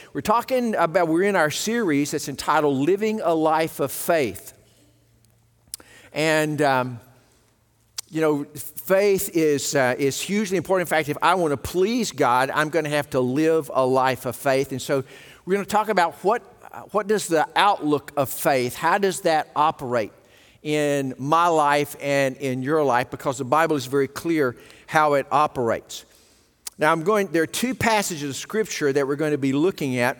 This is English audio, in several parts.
we're in our series that's entitled Living a Life of Faith. And, faith is hugely important. In fact, if I want to please God, I'm going to have to live a life of faith. And so we're going to talk about what does the outlook of faith, how does that operate in my life and in your life, because the Bible is very clear how it operates. Now, there are two passages of Scripture that we're going to be looking at,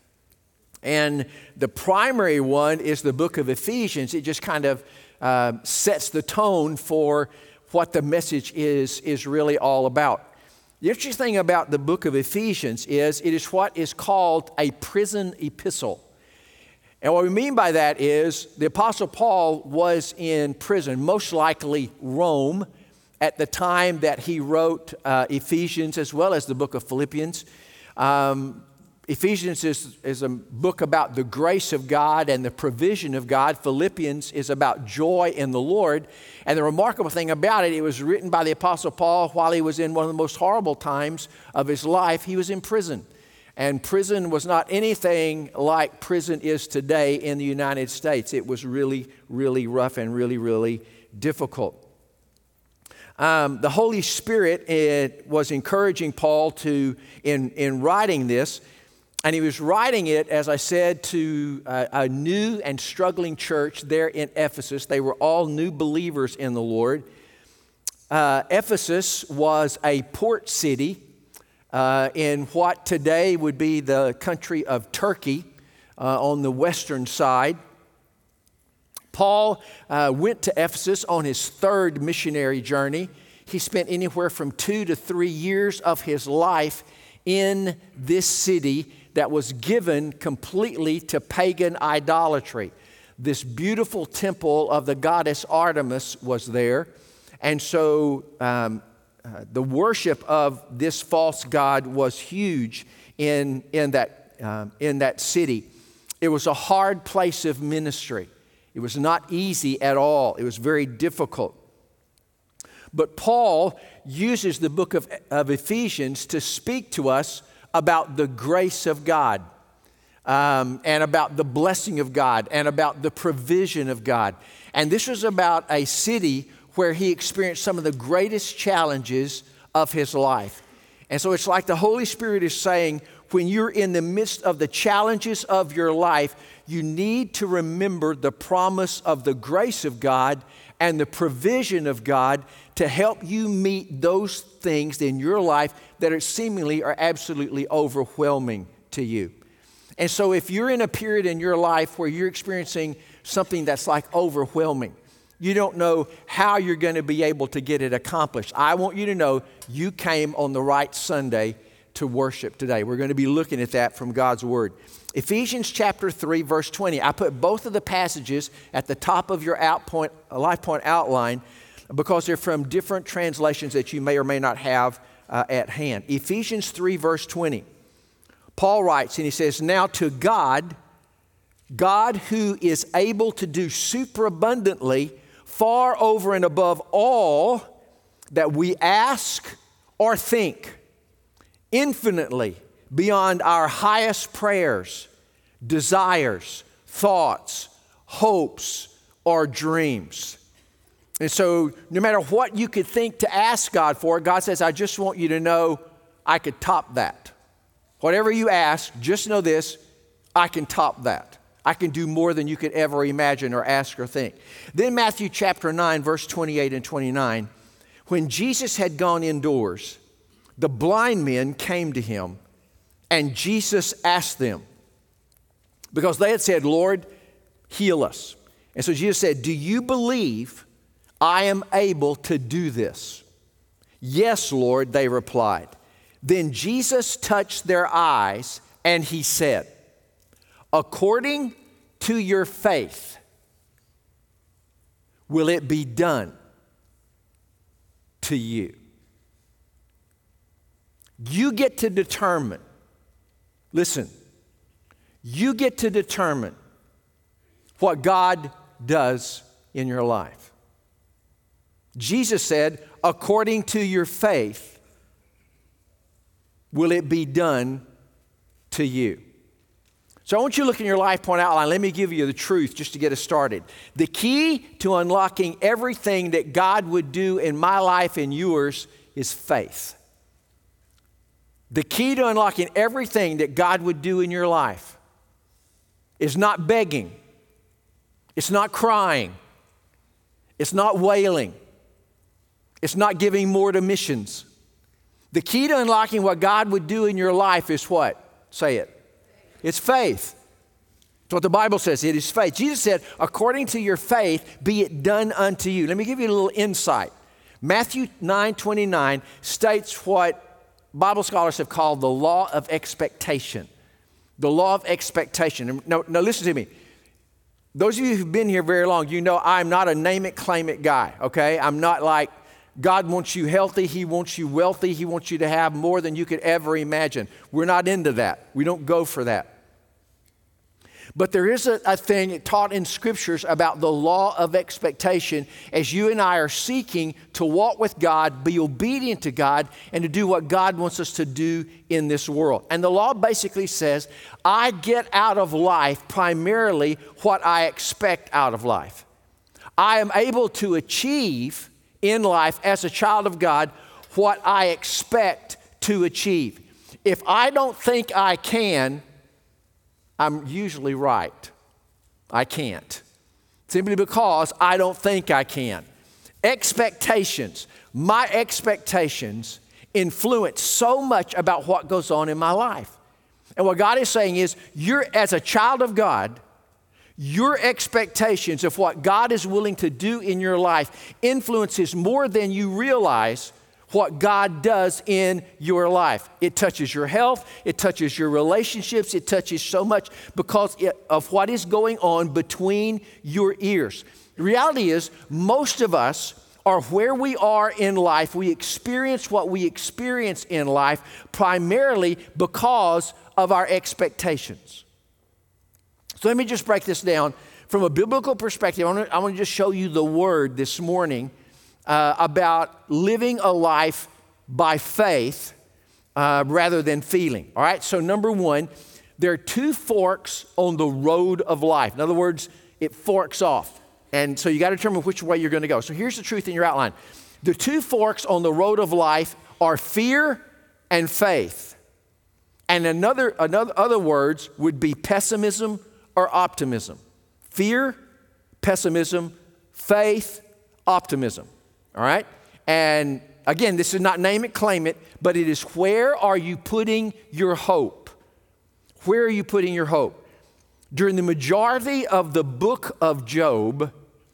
and the primary one is the book of Ephesians. It just kind of sets the tone for what the message is really all about. The interesting thing about the book of Ephesians is it is what is called a prison epistle. And what we mean by that is the Apostle Paul was in prison, most likely Rome, at the time that he wrote Ephesians as well as the book of Philippians. Ephesians is a book about the grace of God and the provision of God. Philippians is about joy in the Lord. And the remarkable thing about it, it was written by the Apostle Paul while he was in one of the most horrible times of his life. He was in prison. And prison was not anything like prison is today in the United States. It was really, really rough and really, really difficult. The Holy Spirit was encouraging Paul in writing this. And he was writing it, as I said, to a new and struggling church there in Ephesus. They were all new believers in the Lord. Ephesus was a port city in what today would be the country of Turkey on the western side. Paul went to Ephesus on his third missionary journey. He spent anywhere from 2 to 3 years of his life in this city that was given completely to pagan idolatry. This beautiful temple of the goddess Artemis was there. And so the worship of this false god was huge in that city. It was a hard place of ministry. It was not easy at all. It was very difficult. But Paul uses the book of Ephesians to speak to us about the grace of God and about the blessing of God and about the provision of God. And this was about a city where he experienced some of the greatest challenges of his life. And so it's like the Holy Spirit is saying, when you're in the midst of the challenges of your life, you need to remember the promise of the grace of God and the provision of God to help you meet those things in your life that are absolutely overwhelming to you. And so if you're in a period in your life where you're experiencing something that's like overwhelming, you don't know how you're going to be able to get it accomplished, I want you to know you came on the right Sunday to worship today. We're going to be looking at that from God's Word. Ephesians chapter 3, verse 20. I put both of the passages at the top of your Life Point outline because they're from different translations that you may or may not have at hand. Ephesians 3, verse 20. Paul writes, and he says, "Now to God who is able to do superabundantly, far over and above all that we ask or think, infinitely beyond our highest prayers, desires, thoughts, hopes, or dreams." And so no matter what you could think to ask God for, God says, I just want you to know I could top that. Whatever you ask, just know this, I can top that. I can do more than you could ever imagine or ask or think. Then Matthew chapter 9, verse 28 and 29, when Jesus had gone indoors, the blind men came to him, and Jesus asked them, because they had said, "Lord, heal us." And so Jesus said, "Do you believe I am able to do this?" "Yes, Lord," they replied. Then Jesus touched their eyes, and he said, "According to your faith, will it be done to you?" You get to determine, listen, you get to determine what God does in your life. Jesus said, according to your faith, will it be done to you? So I want you to look in your life point outline. Let me give you the truth just to get us started. The key to unlocking everything that God would do in my life and yours is faith. The key to unlocking everything that God would do in your life is not begging. It's not crying. It's not wailing. It's not giving more to missions. The key to unlocking what God would do in your life is what? Say it. It's faith. That's what the Bible says. It is faith. Jesus said, according to your faith, be it done unto you. Let me give you a little insight. Matthew 9:29 states what Bible scholars have called the law of expectation. The law of expectation. Now listen to me. Those of you who've been here very long, you know I'm not a name it, claim it guy, okay? I'm not like, God wants you healthy, He wants you wealthy, He wants you to have more than you could ever imagine. We're not into that. We don't go for that. But there is a thing taught in scriptures about the law of expectation as you and I are seeking to walk with God, be obedient to God, and to do what God wants us to do in this world. And the law basically says, I get out of life primarily what I expect out of life. I am able to achieve in life as a child of God what I expect to achieve. If I don't think I can, I'm usually right. I can't. Simply because I don't think I can. Expectations. My expectations influence so much about what goes on in my life. And what God is saying is, you're as a child of God, your expectations of what God is willing to do in your life influences more than you realize what God does in your life. It touches your health, it touches your relationships, it touches so much because of what is going on between your ears. The reality is, most of us are where we are in life. We experience what we experience in life primarily because of our expectations. So let me just break this down from a biblical perspective. I want to just show you the word this morning about living a life by faith rather than feeling. All right, so number one, there are two forks on the road of life. In other words, it forks off. And so you got to determine which way you're going to go. So here's the truth in your outline. The two forks on the road of life are fear and faith. And other words would be pessimism or optimism. Fear, pessimism, faith, optimism. All right? And again, this is not name it, claim it, but it is where are you putting your hope? Where are you putting your hope? During the majority of the book of Job,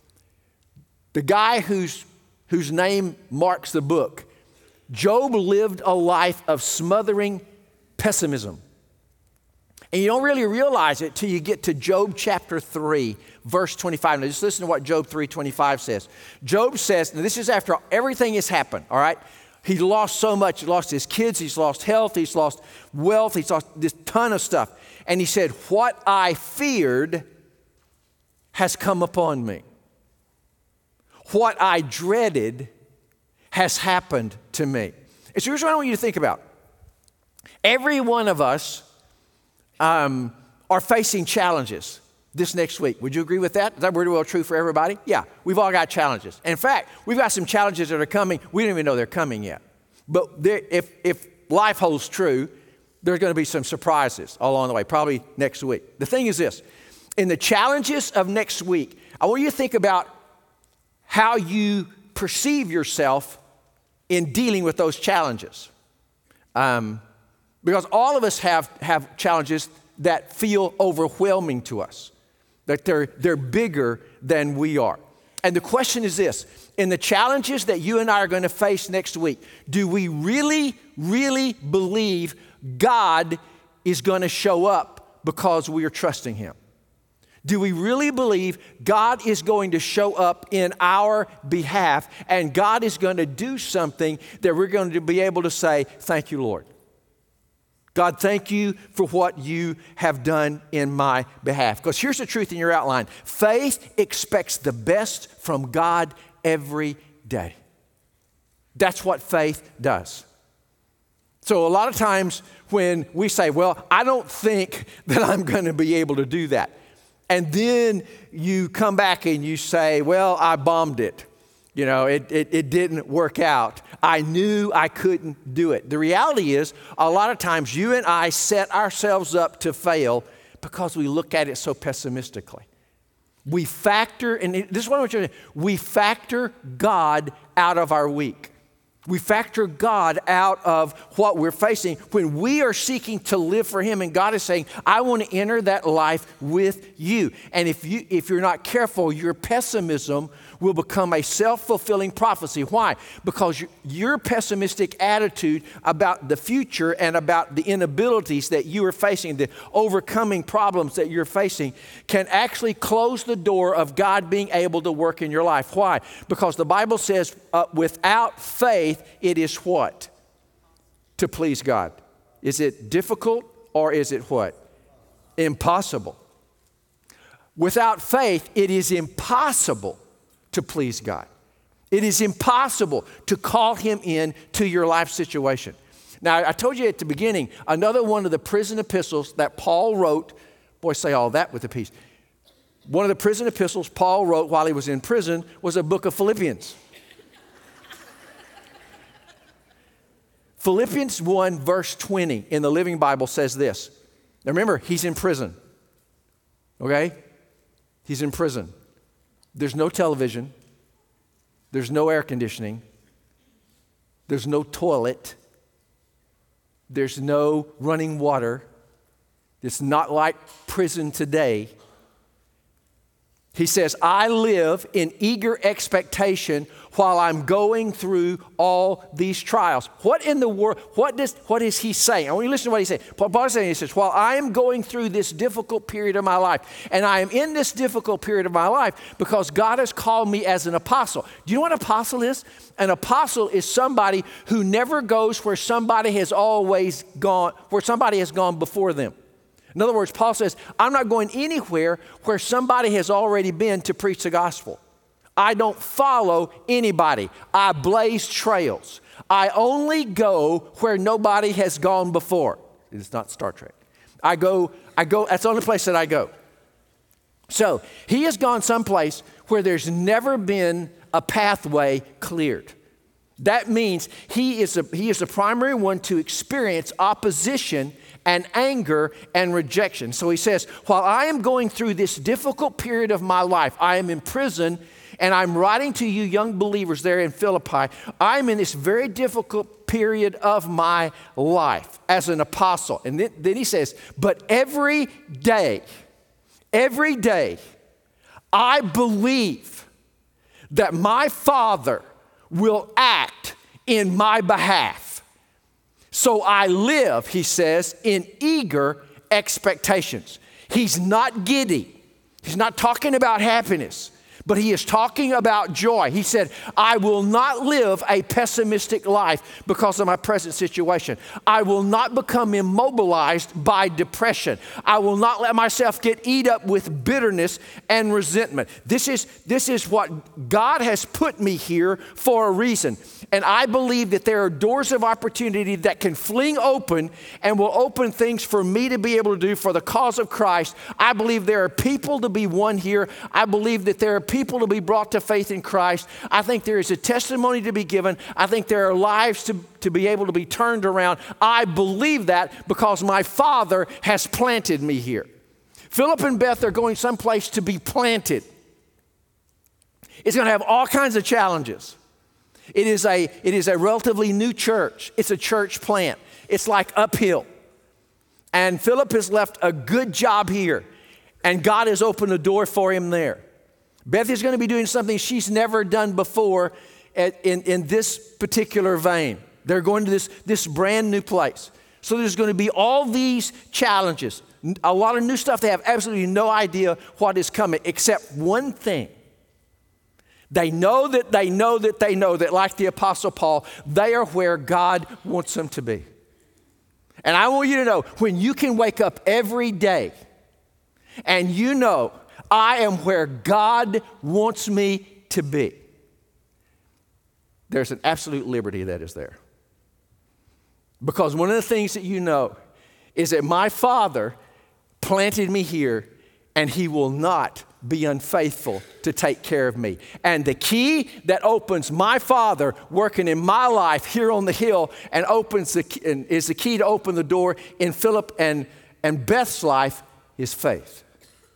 the guy whose name marks the book, Job lived a life of smothering pessimism. And you don't really realize it till you get to Job chapter 3, verse 25. Now just listen to what Job 3:25 says. Job says, now this is after everything has happened, all right? He lost so much. He lost his kids, he's lost health, he's lost wealth, he's lost this ton of stuff. And he said, what I feared has come upon me. What I dreaded has happened to me. And so here's what I want you to think about. Every one of us are facing challenges this next week. Would you agree with that? Is that pretty well true for everybody? Yeah, we've all got challenges. In fact, we've got some challenges that are coming. We don't even know they're coming yet. But if life holds true, there's going to be some surprises along the way, probably next week. The thing is this, in the challenges of next week, I want you to think about how you perceive yourself in dealing with those challenges. Because all of us have challenges that feel overwhelming to us, that they're bigger than we are. And the question is this, in the challenges that you and I are going to face next week, do we really, really believe God is going to show up because we are trusting Him? Do we really believe God is going to show up in our behalf and God is going to do something that we're going to be able to say, thank you, Lord. God, thank you for what you have done in my behalf. Because here's the truth in your outline. Faith expects the best from God every day. That's what faith does. So a lot of times when we say, well, I don't think that I'm going to be able to do that. And then you come back and you say, well, I bombed it. You know, it didn't work out. I knew I couldn't do it. The reality is, a lot of times you and I set ourselves up to fail because we look at it so pessimistically. We factor, and this is what I want you to do, we factor God out of our week. We factor God out of what we're facing when we are seeking to live for Him, and God is saying, I want to enter that life with you. And if you're not careful, your pessimism will become a self-fulfilling prophecy. Why? Because your pessimistic attitude about the future and about the inabilities that you are facing, the overcoming problems that you're facing, can actually close the door of God being able to work in your life. Why? Because the Bible says without faith, it is what? To please God. Is it difficult or is it what? Impossible. Without faith, it is impossible to please God. It is impossible to call Him in to your life situation. Now, I told you at the beginning, another one of the prison epistles that Paul wrote, boy, say all that with a piece. One of the prison epistles Paul wrote while he was in prison was a book of Philippians. Philippians 1 verse 20 in the Living Bible says this. Now remember, he's in prison. Okay? He's in prison. There's no television. There's no air conditioning. There's no toilet. There's no running water. It's not like prison today. He says, I live in eager expectation while I'm going through all these trials. What in the world, what is he saying? I want you to listen to what he's saying. Paul is saying, he says, while I am going through this difficult period of my life, and I am in this difficult period of my life because God has called me as an apostle. Do you know what an apostle is? An apostle is somebody who never goes where somebody has always gone, where somebody has gone before them. In other words, Paul says, I'm not going anywhere where somebody has already been to preach the gospel. I don't follow anybody. I blaze trails. I only go where nobody has gone before. It's not Star Trek. I go, that's the only place that I go. So he has gone someplace where there's never been a pathway cleared. That means he is the primary one to experience opposition and anger and rejection. So he says, while I am going through this difficult period of my life, I am in prison, and I'm writing to you young believers there in Philippi, I'm in this very difficult period of my life as an apostle. And then he says, but every day, I believe that my Father will act in my behalf. So I live, he says, in eager expectations. He's not giddy. He's not talking about happiness, but he is talking about joy. He said, I will not live a pessimistic life because of my present situation. I will not become immobilized by depression. I will not let myself get eat up with bitterness and resentment. This is what God has put me here for a reason. And I believe that there are doors of opportunity that can fling open and will open things for me to be able to do for the cause of Christ. I believe there are people to be won here. I believe that there are people to be brought to faith in Christ. I think there is a testimony to be given. I think there are lives to be able to be turned around. I believe that because my Father has planted me here. Philip and Beth are going someplace to be planted. It's going to have all kinds of challenges. It is a relatively new church. It's a church plant. It's like uphill. And Philip has left a good job here, and God has opened a door for him there. Beth is going to be doing something she's never done before in this particular vein. They're going to this brand new place. So there's going to be all these challenges, a lot of new stuff. They have absolutely no idea what is coming except one thing. They know that, like the Apostle Paul, they are where God wants them to be. And I want you to know, when you can wake up every day and you know, I am where God wants me to be, there's an absolute liberty that is there. Because one of the things that you know is that my Father planted me here, and He will not be unfaithful to take care of me. And the key that opens my Father working in my life here on the hill and is the key to open the door in Philip and Beth's life is faith.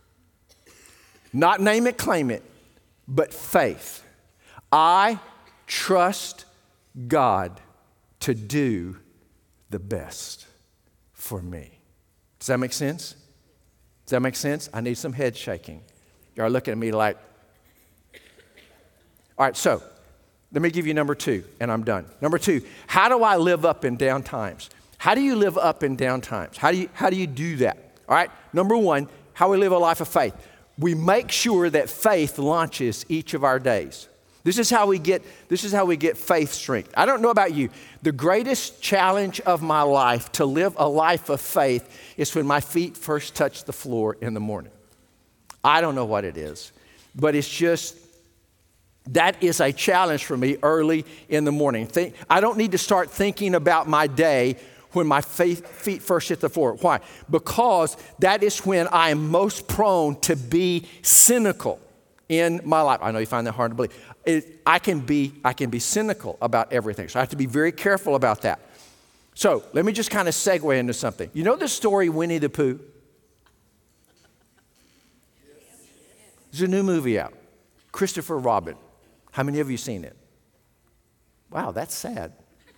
Not name it, claim it, but faith. I trust God to do the best for me. Does that make sense? Does that make sense? I need some head shaking. You're looking at me like, all right, so let me give you number 2, and I'm done. Number 2, how do I live up in down times? How do you live up in down times? How do you do that? All right, number 1, how we live a life of faith. We make sure that faith launches each of our days. This is how we get faith strength. I don't know about you. The greatest challenge of my life to live a life of faith is when my feet first touch the floor in the morning. I don't know what it is, but it's just, that is a challenge for me early in the morning. I don't need to start thinking about my day when my feet first hit the floor. Why? Because that is when I am most prone to be cynical in my life. I know you find that hard to believe. I can be cynical about everything, so I have to be very careful about that. So let me just kind of segue into something. You know the story Winnie the Pooh? There's a new movie out, Christopher Robin. How many of you seen it? Wow, that's sad.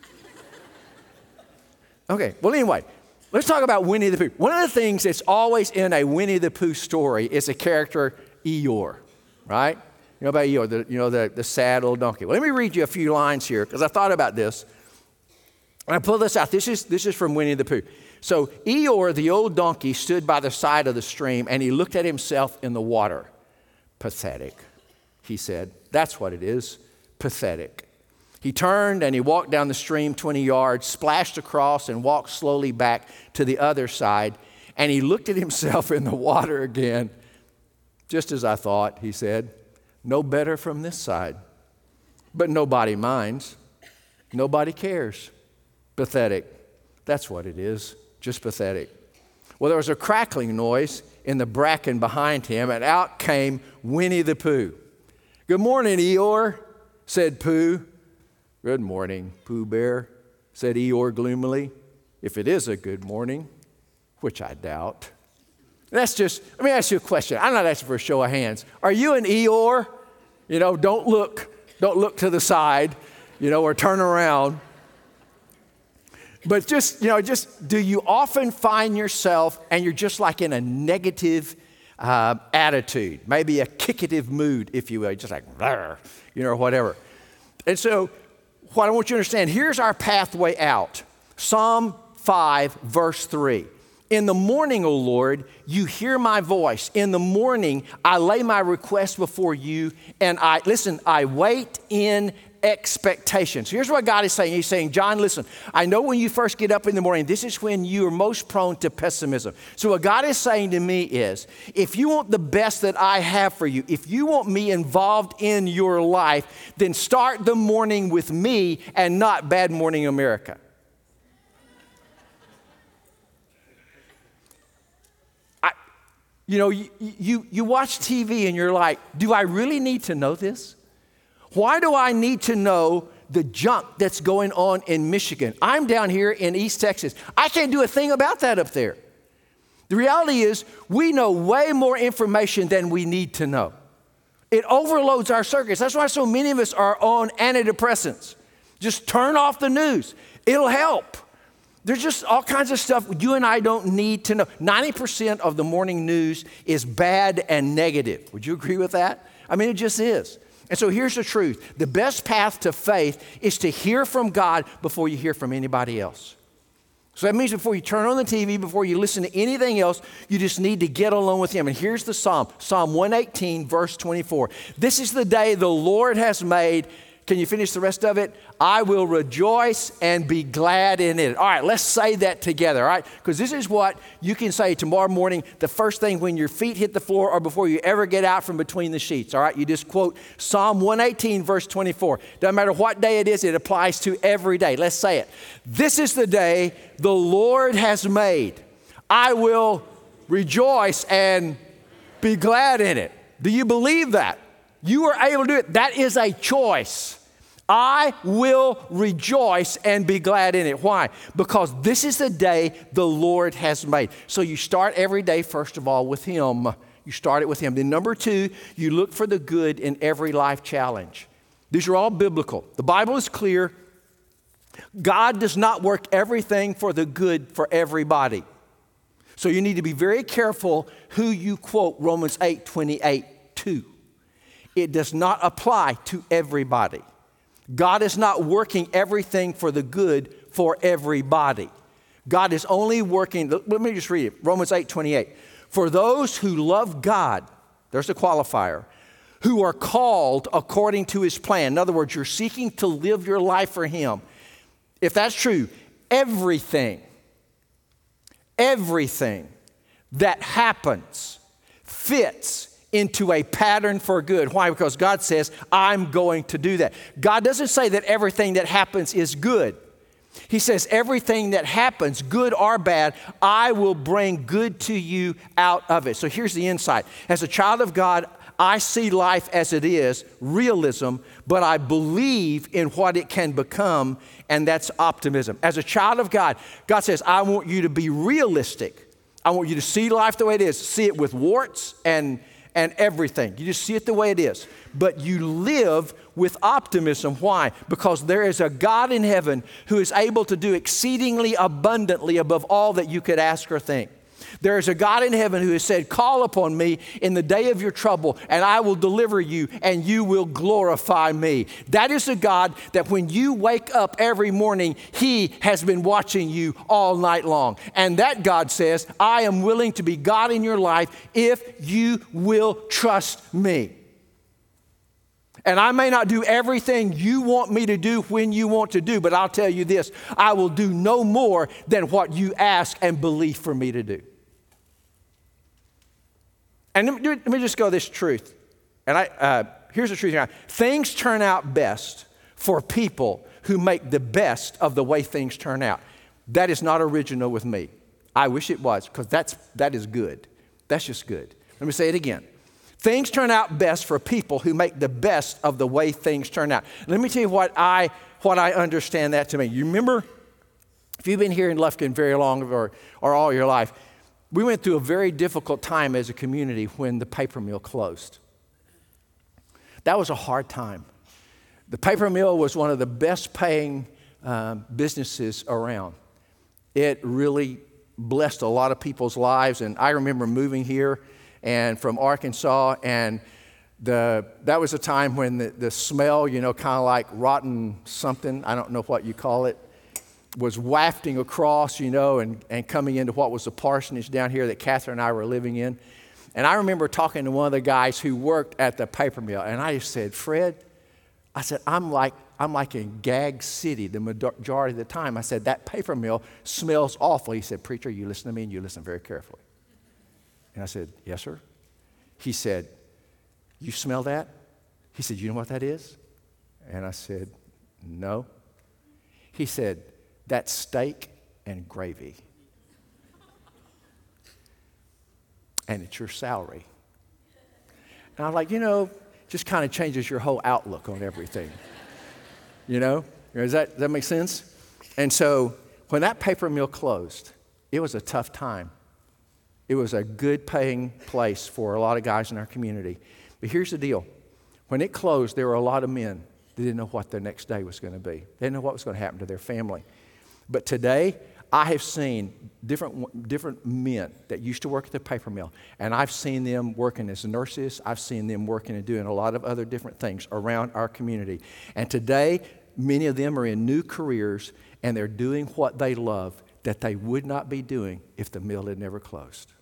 Okay, well anyway, let's talk about Winnie the Pooh. One of the things that's always in a Winnie the Pooh story is the character Eeyore, right? You know about Eeyore, the sad old donkey. Well, let me read you a few lines here because I thought about this. And I pulled this out. This is from Winnie the Pooh. So Eeyore, the old donkey, stood by the side of the stream and he looked at himself in the water. Pathetic, he said. That's what it is, pathetic. He turned and he walked down the stream 20 yards, splashed across and walked slowly back to the other side. And he looked at himself in the water again. Just as I thought, he said, no better from this side. But nobody minds. Nobody cares. Pathetic. That's what it is, just pathetic. Well, there was a crackling noise in the bracken behind him, and out came Winnie the Pooh. Good morning, Eeyore, said Pooh. Good morning, Pooh Bear, said Eeyore gloomily. If it is a good morning, which I doubt. Let me ask you a question. I'm not asking for a show of hands. Are you an Eeyore? Don't look to the side, or turn around. But just do you often find yourself and you're just like in a negative attitude, maybe a kickative mood, if you will, just like, or whatever. And so what I want you to understand, here's our pathway out. Psalm 5, verse 3. In the morning, O Lord, you hear my voice. In the morning, I lay my request before you, and I wait in expectation. So here's what God is saying. He's saying, John, listen, I know when you first get up in the morning, this is when you are most prone to pessimism. So what God is saying to me is, if you want the best that I have for you, if you want me involved in your life, then start the morning with me and not Bad Morning America. You watch TV and you're like, do I really need to know this? Why do I need to know the junk that's going on in Michigan? I'm down here in East Texas. I can't do a thing about that up there. The reality is we know way more information than we need to know. It overloads our circuits. That's why so many of us are on antidepressants. Just turn off the news. It'll help. There's just all kinds of stuff you and I don't need to know. 90% of the morning news is bad and negative. Would you agree with that? I mean, it just is. And so here's the truth. The best path to faith is to hear from God before you hear from anybody else. So that means before you turn on the TV, before you listen to anything else, you just need to get alone with Him. And here's the Psalm, Psalm 118, verse 24. This is the day the Lord has made. Can you finish the rest of it? I will rejoice and be glad in it. All right, let's say that together, all right? Because this is what you can say tomorrow morning, the first thing when your feet hit the floor or before you ever get out from between the sheets, all right? You just quote Psalm 118, verse 24. Doesn't matter what day it is, it applies to every day. Let's say it. This is the day the Lord has made. I will rejoice and be glad in it. Do you believe that? You are able to do it. That is a choice. I will rejoice and be glad in it. Why? Because this is the day the Lord has made. So you start every day, first of all, with Him. You start it with Him. Then number two, you look for the good in every life challenge. These are all biblical. The Bible is clear. God does not work everything for the good for everybody. So you need to be very careful who you quote Romans 8:28 to. It does not apply to everybody. God is not working everything for the good for everybody. God is only working, let me just read it, Romans 8:28. For those who love God, there's a qualifier, who are called according to His plan. In other words, you're seeking to live your life for Him. If that's true, everything that happens fits into a pattern for good. Why? Because God says, I'm going to do that. God doesn't say that everything that happens is good. He says everything that happens, good or bad, I will bring good to you out of it. So here's the insight. As a child of God, I see life as it is, realism, but I believe in what it can become, and that's optimism. As a child of God, God says, I want you to be realistic. I want you to see life the way it is. See it with warts and everything. You just see it the way it is. But you live with optimism. Why? Because there is a God in heaven who is able to do exceedingly abundantly above all that you could ask or think. There is a God in heaven who has said, call upon me in the day of your trouble, and I will deliver you, and you will glorify me. That is a God that when you wake up every morning, He has been watching you all night long. And that God says, I am willing to be God in your life if you will trust me. And I may not do everything you want me to do when you want to do, but I'll tell you this, I will do no more than what you ask and believe for me to do. And let me just go this truth. And here's the truth. Things turn out best for people who make the best of the way things turn out. That is not original with me. I wish it was, because that is good. That's just good. Let me say it again. Things turn out best for people who make the best of the way things turn out. Let me tell you what I understand that to mean. You remember, if you've been here in Lufkin very long or all your life, we went through a very difficult time as a community when the paper mill closed. That was a hard time. The paper mill was one of the best paying businesses around. It really blessed a lot of people's lives. And I remember moving here and from Arkansas, and that was a time when the smell, kind of like rotten something, I don't know what you call it, was wafting across, and coming into what was the parsonage down here that Catherine and I were living in. And I remember talking to one of the guys who worked at the paper mill, and I just said, Fred, I said, I'm like in Gag City the majority of the time. I said, that paper mill smells awful. He said, preacher, you listen to me and you listen very carefully. And I said, yes, sir. He said, you smell that? He said, you know what that is? And I said, no. He said, that's steak and gravy. And it's your salary. And I'm like, just kind of changes your whole outlook on everything. Does that make sense? And so when that paper mill closed, it was a tough time. It was a good paying place for a lot of guys in our community. But here's the deal. When it closed, there were a lot of men that didn't know what their next day was going to be. They didn't know what was going to happen to their family. But today, I have seen different men that used to work at the paper mill, and I've seen them working as nurses. I've seen them working and doing a lot of other different things around our community. And today, many of them are in new careers, and they're doing what they love that they would not be doing if the mill had never closed.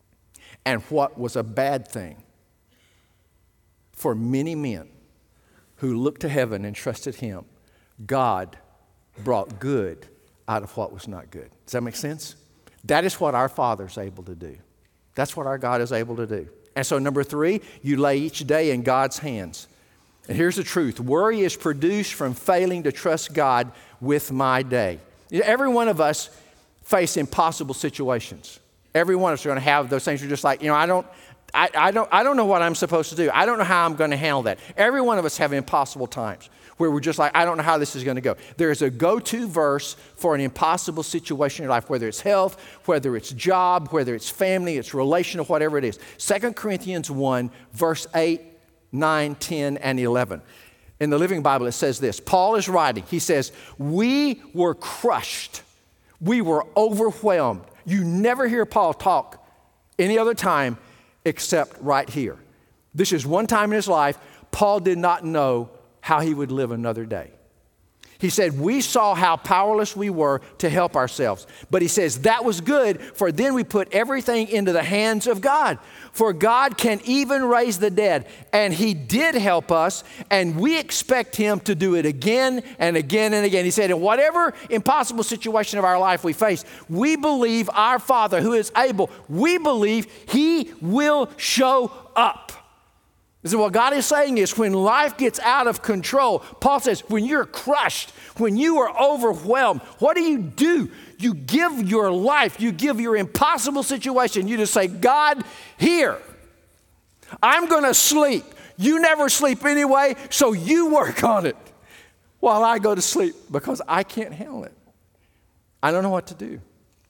And what was a bad thing for many men who looked to heaven and trusted him, God brought good out of what was not good. Does that make sense? That is what our Father's able to do. That's what our God is able to do. And so number 3, you lay each day in God's hands. And here's the truth. Worry is produced from failing to trust God with my day. Every one of us face impossible situations. Every one of us are going to have those things. You're just like, I don't know what I'm supposed to do. I don't know how I'm going to handle that. Every one of us have impossible times where we're just like, I don't know how this is going to go. There is a go-to verse for an impossible situation in your life, whether it's health, whether it's job, whether it's family, it's relational, whatever it is. 2 Corinthians 1, verse 8, 9, 10, and 11. In the Living Bible, it says this. Paul is writing. He says, we were crushed. We were overwhelmed. You never hear Paul talk any other time except right here. This is one time in his life, Paul did not know how he would live another day. He said, we saw how powerless we were to help ourselves. But he says, that was good, for then we put everything into the hands of God. For God can even raise the dead. And he did help us, and we expect him to do it again and again and again. He said, in whatever impossible situation of our life we face, we believe our Father who is able, we believe he will show up. So what God is saying is when life gets out of control, Paul says, when you're crushed, when you are overwhelmed, what do? You give your life, you give your impossible situation, you just say, God, here, I'm going to sleep. You never sleep anyway, so you work on it while I go to sleep because I can't handle it. I don't know what to do.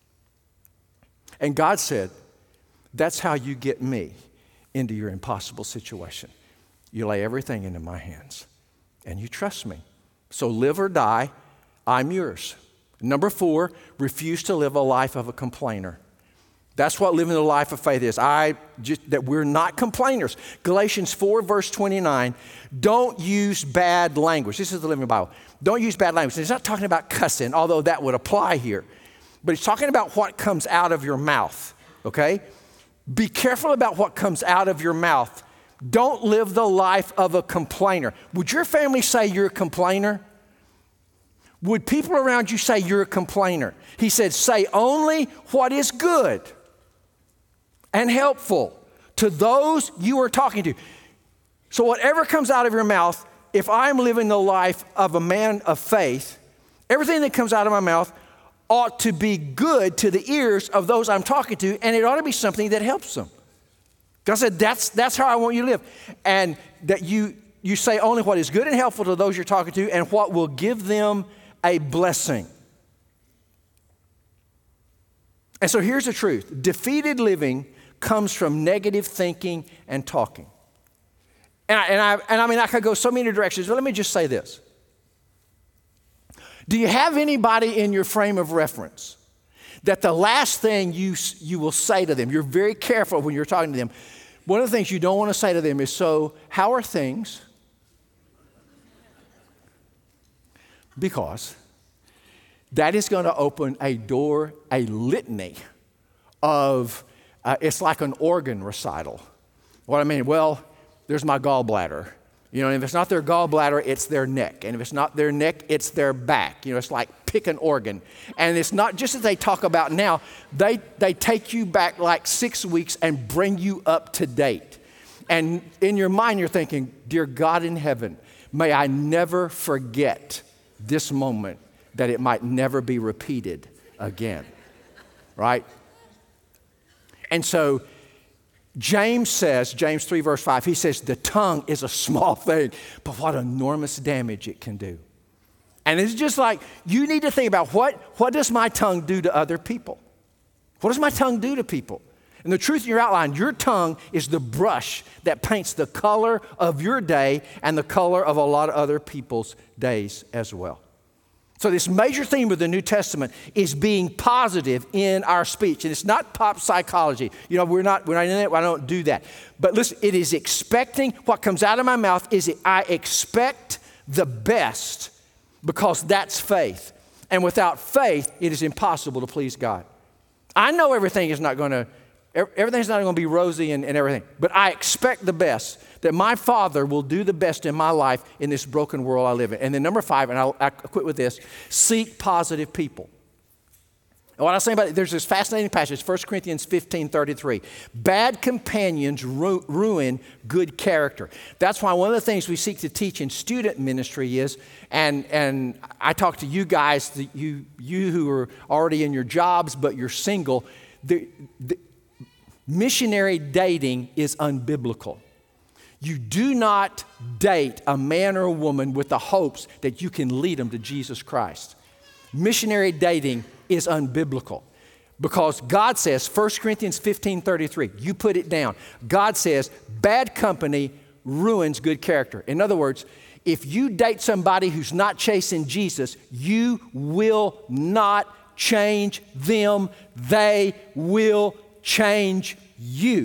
And God said, that's how you get me into your impossible situation. You lay everything into my hands and you trust me. So live or die, I'm yours. Number 4, refuse to live a life of a complainer. That's what living the life of faith is. That we're not complainers. Galatians 4 verse 29, don't use bad language. This is the Living Bible. Don't use bad language. He's not talking about cussing, although that would apply here. But he's talking about what comes out of your mouth, okay? Be careful about what comes out of your mouth. Don't live the life of a complainer. Would your family say you're a complainer? Would people around you say you're a complainer? He said, say only what is good and helpful to those you are talking to. So whatever comes out of your mouth, if I'm living the life of a man of faith, everything that comes out of my mouth ought to be good to the ears of those I'm talking to, and it ought to be something that helps them. God said, that's how I want you to live. And that you say only what is good and helpful to those you're talking to and what will give them a blessing. And so here's the truth. Defeated living comes from negative thinking and talking. And I mean, I could go so many directions, but let me just say this. Do you have anybody in your frame of reference that the last thing you will say to them, you're very careful when you're talking to them, one of the things you don't want to say to them is, so how are things? Because that is going to open a door, a litany of, it's like an organ recital. What I mean, well, there's my gallbladder. You know, and if it's not their gallbladder, it's their neck. And if it's not their neck, it's their back. You know, it's like pick an organ. And it's not just that they talk about now, they take you back like 6 weeks and bring you up to date. And in your mind, you're thinking, dear God in heaven, may I never forget this moment that it might never be repeated again. Right? And so James says, James 3 verse 5, he says, the tongue is a small thing, but what enormous damage it can do. And it's just like, you need to think about what does my tongue do to other people? What does my tongue do to people? And the truth in your outline, your tongue is the brush that paints the color of your day and the color of a lot of other people's days as well. So this major theme of the New Testament is being positive in our speech. And it's not pop psychology. You know, we're not in it. I don't do that. But listen, it is expecting what comes out of my mouth is I expect the best because that's faith. And without faith, it is impossible to please God. I know everything is not going to Everything's not going to be rosy and everything. But I expect the best, that my Father will do the best in my life in this broken world I live in. And then number 5, and I'll quit with this, seek positive people. And what I was saying about it, there's this fascinating passage, 1 Corinthians 15:33. Bad companions ruin good character. That's why one of the things we seek to teach in student ministry is, and I talk to you guys, you who are already in your jobs but you're single, the missionary dating is unbiblical. You do not date a man or a woman with the hopes that you can lead them to Jesus Christ. Missionary dating is unbiblical because God says, 1 Corinthians 15:33, you put it down. God says, bad company ruins good character. In other words, if you date somebody who's not chasing Jesus, you will not change them. They will change you.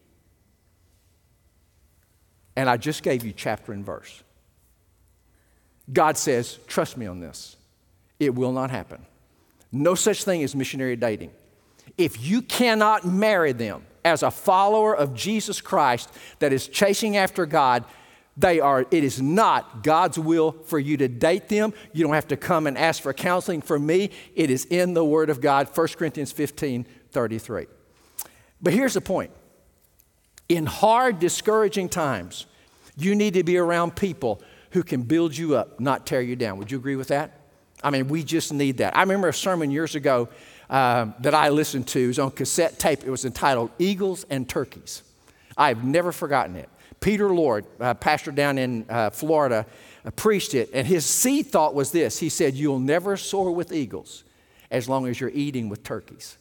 And I just gave you chapter and verse. God says, trust me on this. It will not happen. No such thing as missionary dating. If you cannot marry them as a follower of Jesus Christ that is chasing after God, it is not God's will for you to date them. You don't have to come and ask for counseling from me. It is in the Word of God, 1 Corinthians 15:33. But here's the point. In hard, discouraging times, you need to be around people who can build you up, not tear you down. Would you agree with that? I mean, we just need that. I remember a sermon years ago that I listened to. It was on cassette tape. It was entitled Eagles and Turkeys. I've never forgotten it. Peter Lord, pastor down in Florida, preached it. And his seed thought was this. He said, you'll never soar with eagles as long as you're eating with turkeys.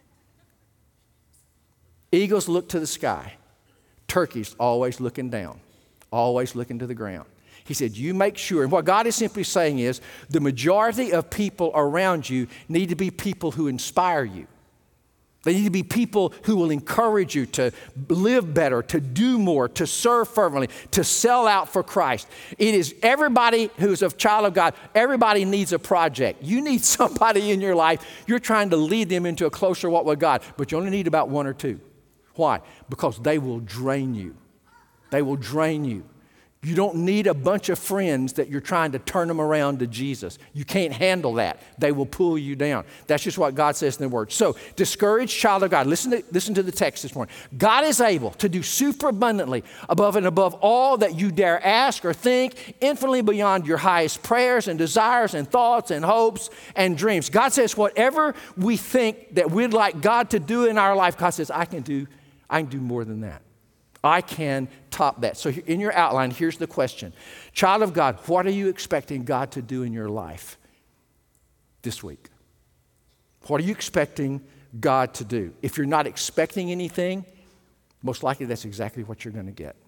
Eagles look to the sky. Turkeys always looking down, always looking to the ground. He said, you make sure, and what God is simply saying is, the majority of people around you need to be people who inspire you. They need to be people who will encourage you to live better, to do more, to serve fervently, to sell out for Christ. It is everybody who's a child of God, everybody needs a project. You need somebody in your life, you're trying to lead them into a closer walk with God, but you only need about 1 or 2. Why? Because they will drain you. They will drain you. You don't need a bunch of friends that you're trying to turn them around to Jesus. You can't handle that. They will pull you down. That's just what God says in the Word. So, discouraged child of God, listen to the text this morning. God is able to do super abundantly above and above all that you dare ask or think, infinitely beyond your highest prayers and desires and thoughts and hopes and dreams. God says whatever we think that we'd like God to do in our life, God says, I can do more than that. I can top that. So in your outline, here's the question. Child of God, what are you expecting God to do in your life this week? What are you expecting God to do? If you're not expecting anything, most likely that's exactly what you're going to get.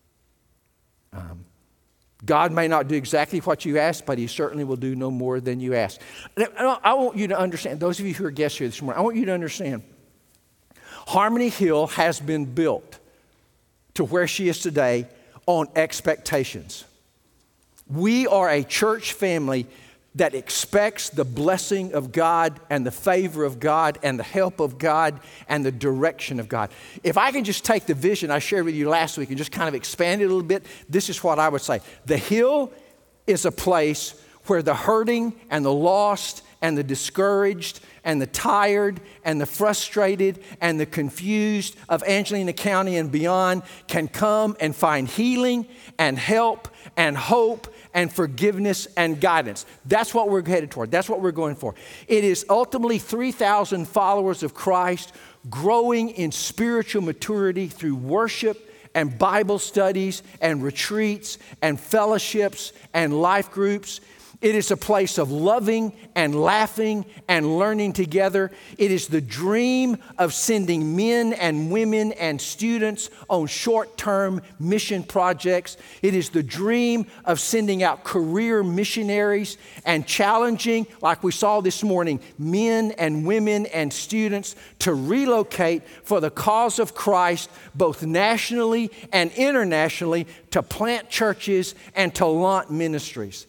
God may not do exactly what you ask, but He certainly will do no more than you ask. I want you to understand, those of you who are guests here this morning, I want you to understand, Harmony Hill has been built to where she is today on expectations. We are a church family that expects the blessing of God and the favor of God and the help of God and the direction of God. If I can just take the vision I shared with you last week and just kind of expand it a little bit, this is what I would say. The Hill is a place where the hurting and the lost and the discouraged and the tired and the frustrated and the confused of Angelina County and beyond can come and find healing and help and hope and forgiveness and guidance. That's what we're headed toward. That's what we're going for. It is ultimately 3,000 followers of Christ growing in spiritual maturity through worship and Bible studies and retreats and fellowships and life groups. It is a place of loving and laughing and learning together. It is the dream of sending men and women and students on short-term mission projects. It is the dream of sending out career missionaries and challenging, like we saw this morning, men and women and students to relocate for the cause of Christ, both nationally and internationally, to plant churches and to launch ministries.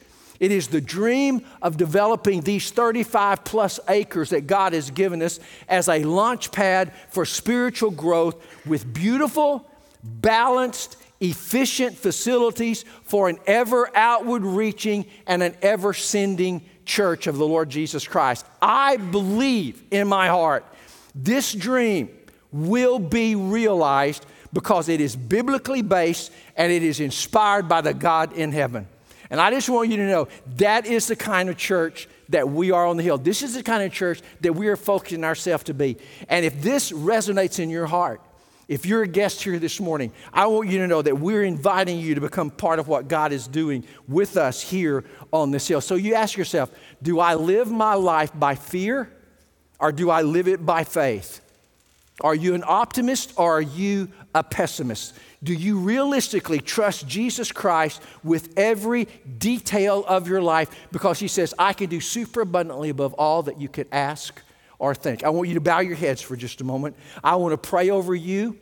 It is the dream of developing these 35 plus acres that God has given us as a launch pad for spiritual growth with beautiful, balanced, efficient facilities for an ever outward reaching and an ever sending church of the Lord Jesus Christ. I believe in my heart this dream will be realized because it is biblically based and it is inspired by the God in heaven. And I just want you to know that is the kind of church that we are on the hill. This is the kind of church that we are focusing ourselves to be. And if this resonates in your heart, if you're a guest here this morning, I want you to know that we're inviting you to become part of what God is doing with us here on this hill. So you ask yourself, do I live my life by fear or do I live it by faith? Are you an optimist or are you a pessimist? Do you realistically trust Jesus Christ with every detail of your life? Because he says, I can do super abundantly above all that you could ask or think. I want you to bow your heads for just a moment. I want to pray over you.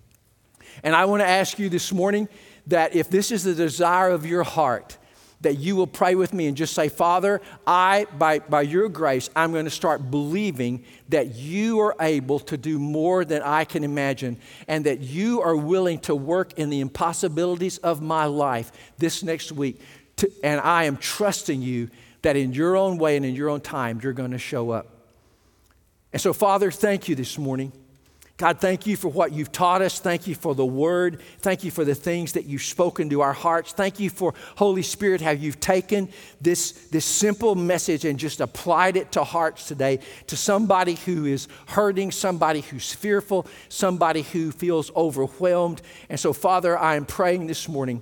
And I want to ask you this morning that if this is the desire of your heart, that you will pray with me and just say, Father, by your grace, I'm going to start believing that you are able to do more than I can imagine and that you are willing to work in the impossibilities of my life this next week. And I am trusting you that in your own way and in your own time, you're going to show up. And so, Father, thank you this morning. God, thank you for what you've taught us. Thank you for the word. Thank you for the things that you've spoken to our hearts. Thank you for, Holy Spirit, how you've taken this simple message and just applied it to hearts today, to somebody who is hurting, somebody who's fearful, somebody who feels overwhelmed. And so, Father, I am praying this morning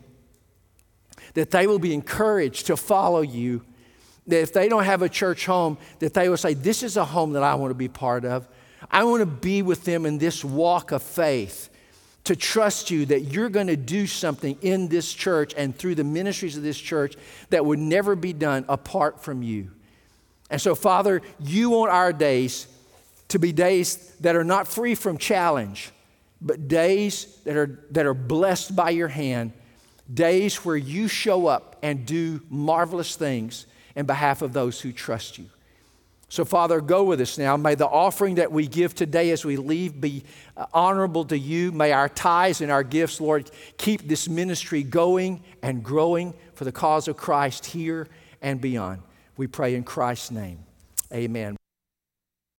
that they will be encouraged to follow you, that if they don't have a church home, that they will say, this is a home that I want to be part of. I want to be with them in this walk of faith, to trust you that you're going to do something in this church and through the ministries of this church that would never be done apart from you. And so, Father, you want our days to be days that are not free from challenge, but days that are blessed by your hand, days where you show up and do marvelous things in behalf of those who trust you. So, Father, go with us now. May the offering that we give today as we leave be honorable to you. May our tithes and our gifts, Lord, keep this ministry going and growing for the cause of Christ here and beyond. We pray in Christ's name. Amen.